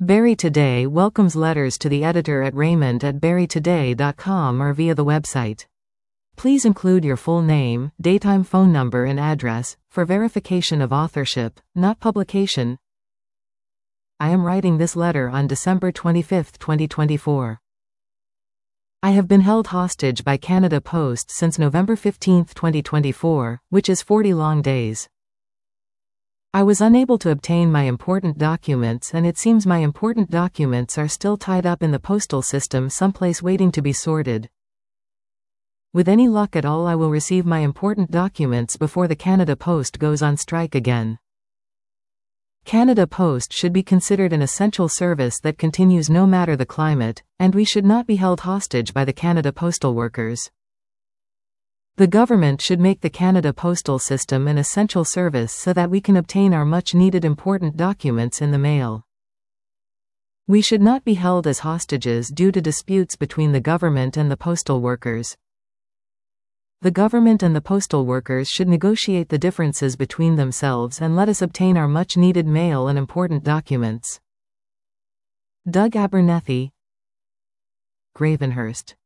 Barry Today welcomes letters to the editor at raymond@barrytoday.com or via the website. Please include your full name, daytime phone number and address, for verification of authorship, not publication. I am writing this letter on December 25, 2024. I have been held hostage by Canada Post since November 15, 2024, which is 40 long days. I was unable to obtain my important documents, and it seems my important documents are still tied up in the postal system someplace waiting to be sorted. With any luck at all, I will receive my important documents before the Canada Post goes on strike again. Canada Post should be considered an essential service that continues no matter the climate, and we should not be held hostage by the Canada postal workers. The government should make the Canada postal system an essential service so that we can obtain our much-needed important documents in the mail. We should not be held as hostages due to disputes between the government and the postal workers. The government and the postal workers should negotiate the differences between themselves and let us obtain our much-needed mail and important documents. Doug Abernethy, Gravenhurst.